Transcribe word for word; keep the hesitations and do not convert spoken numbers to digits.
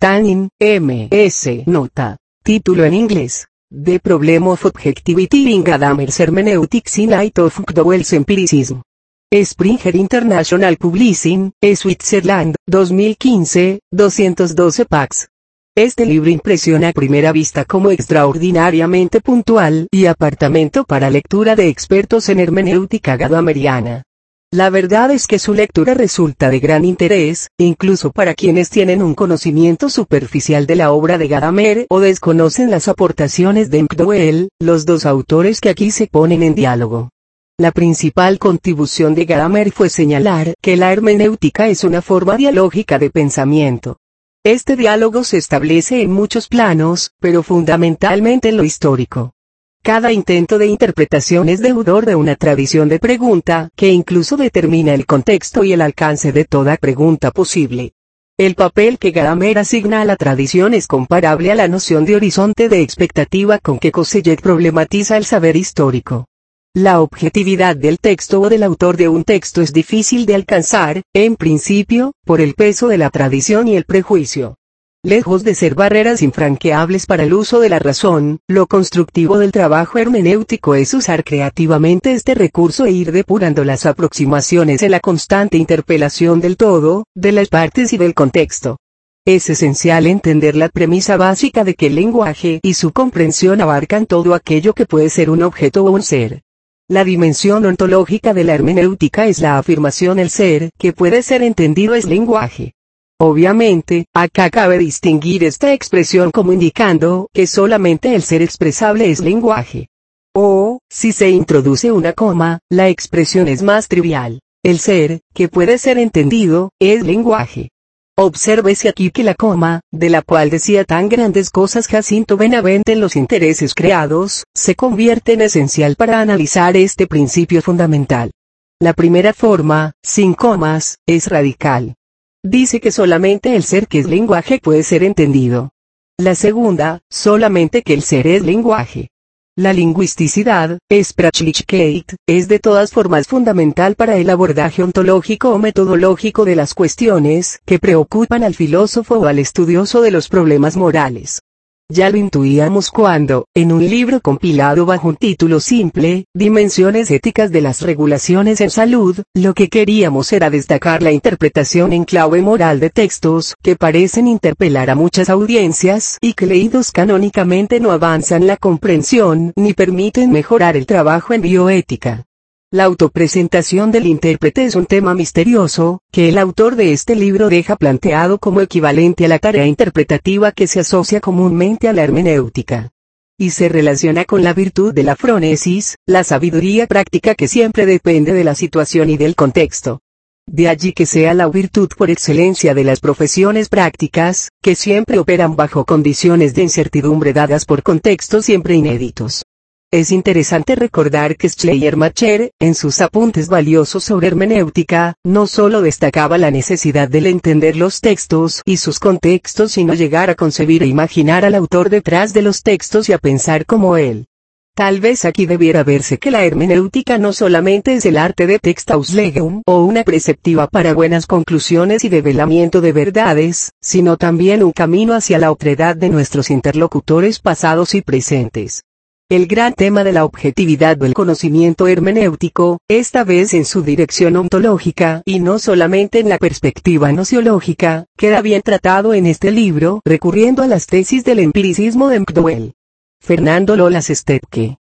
Tanin, M S Nota. Título en inglés. The Problem of Objectivity in Gadamer's Hermeneutics in Light of McDowell's Empiricism. Springer International Publishing, Switzerland, dos mil quince, doscientos doce pax. Este libro impresiona a primera vista como extraordinariamente puntual y apartamento para lectura de expertos en hermenéutica gadameriana. La verdad es que su lectura resulta de gran interés, incluso para quienes tienen un conocimiento superficial de la obra de Gadamer o desconocen las aportaciones de McDowell, los dos autores que aquí se ponen en diálogo. La principal contribución de Gadamer fue señalar que la hermenéutica es una forma dialógica de pensamiento. Este diálogo se establece en muchos planos, pero fundamentalmente en lo histórico. Cada intento de interpretación es deudor de una tradición de pregunta, que incluso determina el contexto y el alcance de toda pregunta posible. El papel que Gadamer asigna a la tradición es comparable a la noción de horizonte de expectativa con que Koselleck problematiza el saber histórico. La objetividad del texto o del autor de un texto es difícil de alcanzar, en principio, por el peso de la tradición y el prejuicio. Lejos de ser barreras infranqueables para el uso de la razón, lo constructivo del trabajo hermenéutico es usar creativamente este recurso e ir depurando las aproximaciones en la constante interpelación del todo, de las partes y del contexto. Es esencial entender la premisa básica de que el lenguaje y su comprensión abarcan todo aquello que puede ser un objeto o un ser. La dimensión ontológica de la hermenéutica es la afirmación el ser que puede ser entendido es lenguaje. Obviamente, acá cabe distinguir esta expresión como indicando que solamente el ser expresable es lenguaje. O, si se introduce una coma, la expresión es más trivial. El ser, que puede ser entendido, es lenguaje. Obsérvese aquí que la coma, de la cual decía tan grandes cosas Jacinto Benavente en Los intereses creados, se convierte en esencial para analizar este principio fundamental. La primera forma, sin comas, es radical. Dice que solamente el ser que es lenguaje puede ser entendido. La segunda, solamente que el ser es lenguaje. La lingüisticidad, Sprachlichkeit, es de todas formas fundamental para el abordaje ontológico o metodológico de las cuestiones que preocupan al filósofo o al estudioso de los problemas morales. Ya lo intuíamos cuando, en un libro compilado bajo un título simple, Dimensiones éticas de las regulaciones en salud, lo que queríamos era destacar la interpretación en clave moral de textos que parecen interpelar a muchas audiencias y que leídos canónicamente no avanzan la comprensión ni permiten mejorar el trabajo en bioética. La autopresentación del intérprete es un tema misterioso, que el autor de este libro deja planteado como equivalente a la tarea interpretativa que se asocia comúnmente a la hermenéutica. Y se relaciona con la virtud de la fronesis, la sabiduría práctica que siempre depende de la situación y del contexto. De allí que sea la virtud por excelencia de las profesiones prácticas, que siempre operan bajo condiciones de incertidumbre dadas por contextos siempre inéditos. Es interesante recordar que Schleiermacher, en sus apuntes valiosos sobre hermenéutica, no solo destacaba la necesidad de entender los textos y sus contextos sino llegar a concebir e imaginar al autor detrás de los textos y a pensar como él. Tal vez aquí debiera verse que la hermenéutica no solamente es el arte de Textauslegung o una preceptiva para buenas conclusiones y develamiento de verdades, sino también un camino hacia la otredad de nuestros interlocutores pasados y presentes. El gran tema de la objetividad del conocimiento hermenéutico, esta vez en su dirección ontológica y no solamente en la perspectiva nociológica, queda bien tratado en este libro recurriendo a las tesis del empiricismo de McDowell. Fernando Lolas Stepke.